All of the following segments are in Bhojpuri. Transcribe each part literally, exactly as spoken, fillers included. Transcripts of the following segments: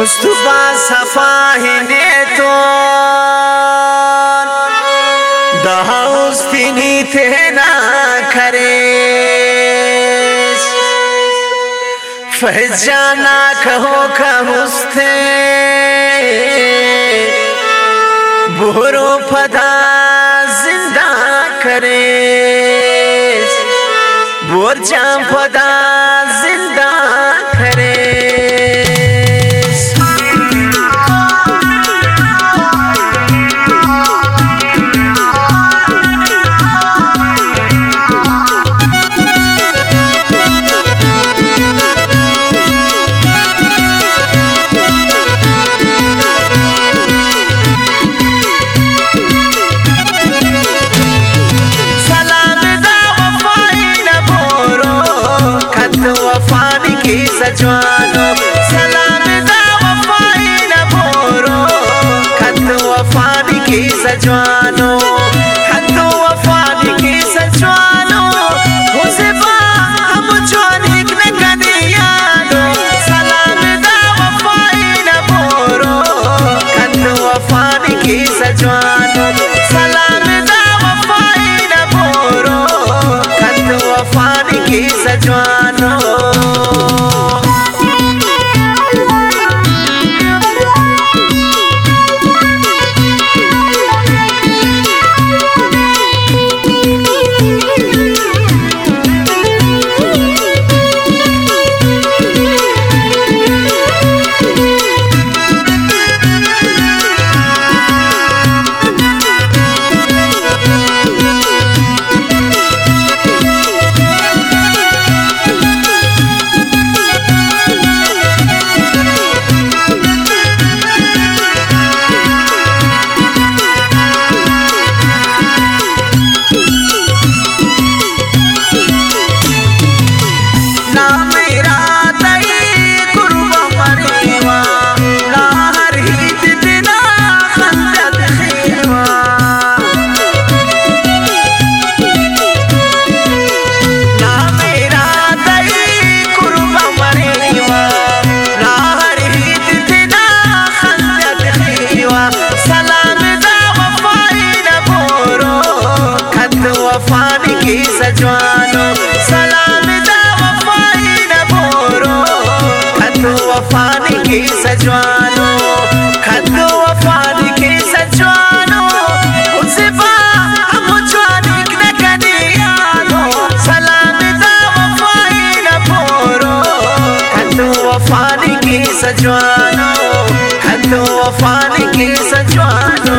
मुस्तफा सफा हिंदे दहाउस्तिनी तेना करे फजाना कहो कहुस्ते बुरो फदा जिंदा करे बोरजा फदा जिंदा करे सजवानो सलाम दा वफाई न भोरो खत वफानी की सजवानो खत वफानी की सजवानो हुज़बा हम जवानिक न कदियानो सलाम दा वफाई न भोरो खत वफानी की सजवानो सलाम दा वफाई न भोरो खत वफानी की सजवानो सजवानो सलाम दा वफाई न भोरो खत वफानी की सजवानो खत वफानी की सजवानो हुज़बा हम जवानिक न कदियानो सलाम दा वफाई न भोरो खत वफानी की सजवानो खत वफानी की सजवानो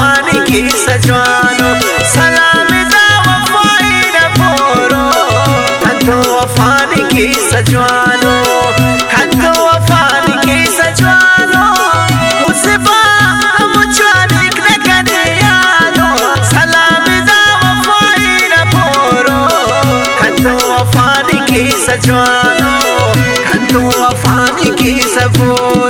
वफानी की सजवानो सलाम दा वफाई न बोरो हद वफानी की सजवानो हद वफानी की सजवानो उसे बा मुझवानिक न कन्यानो सलाम दा वफाई न बोरो हद वफानी की सजवानो हद वफानी की सबो